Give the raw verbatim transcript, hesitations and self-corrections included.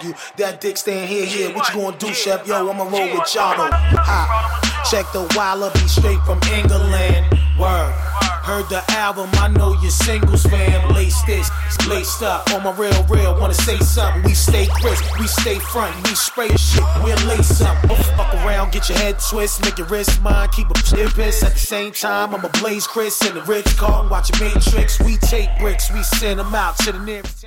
argue. That dick stand here, here. What you gonna do, chef? Yo, I'ma roll with Chado. Ha. Check the Walla, be straight from England. Word. Heard the album, I know your singles, fam. Lace this, laced up. On my real, real, wanna say something. We stay crisp, we stay front, we spray shit, we'll lace up. Fuck around, get your head twist, make your wrist mine, keep a piss. At the same time, I'm a Blaze Chris in the rich car, watching Matrix. We take bricks, we send them out to the nearest.